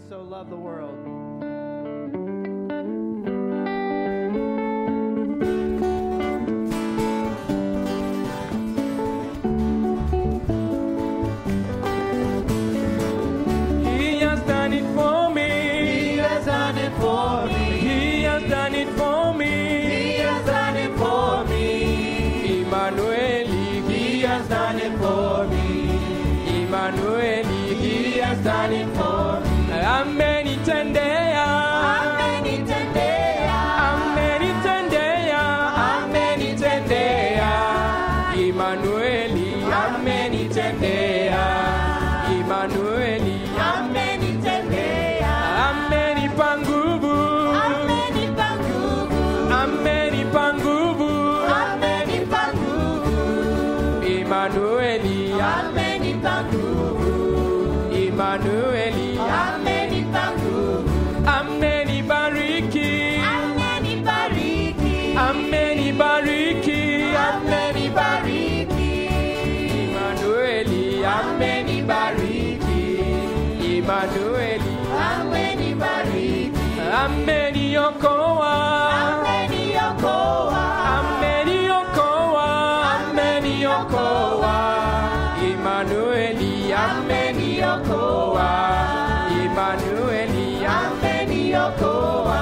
so loved the world. He has done it for me. He has done it for me. He has done it for me. He has done it for me. Emmanuel, He has done it for me. Emmanuel, He has done it for me. Amen itendea. Amen itendea. Amen itendea. Amen itendea. Emmanuel, amen itendea. Emmanuel, Amen itendea. amen ipanguvu. Amen ipanguvu. Amen ipanguvu. Amen ipanguvu. Emmanuel, Amen ipanguvu. Emmanuel, Amen ipanguvu. amen ibariki. Amen ibariki. Amen ibariki. Amen ibariki. Emmanuel, Amen ibariki. Emmanuel, Amen ibariki. amen yokoa. Amen yokoa. Amen yokoa. Amen yokoa. Emmanuel, amen yokoa. Emmanuel, Amen yokoa.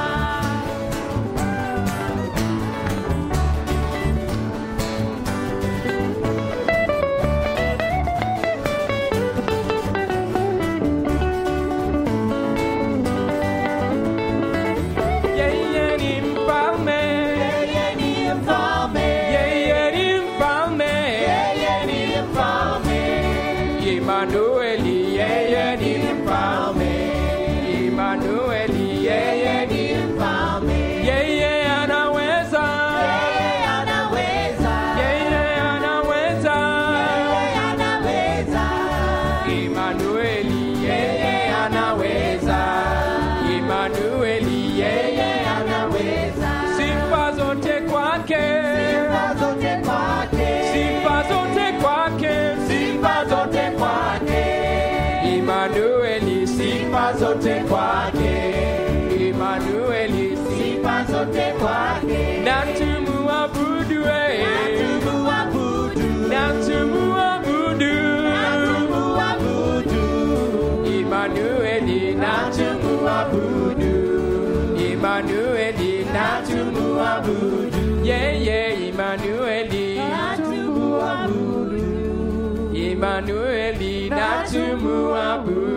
yeye ni mfalme. Yeye ni mfalme. Yeye ni mfalme. Yeye ni mfalme. Emmanuel, yeye ni mfalme. Emmanuel, yeye ni Mfalme. yeye anaweza. Yeye anaweza. Yeye anaweza. Yeye anaweza. Emmanuel, yeye anaweza. Emmanuel, yeye Anaweza. sifa zote kwake. Sifa zote kwake. Sifa zote kwake. Sifa zote kwake. Emmanuel, sifa zote kwake. Emmanuel, Sifa zote kwake. na tumuabudu Tumuabudu. na tumuabudu Tumuabudu. Emmanuel, na tumuabudu Emmanuel, na tumuabudu yeye Emmanuel, Tumuabudu. Emmanuel, na tumuabudu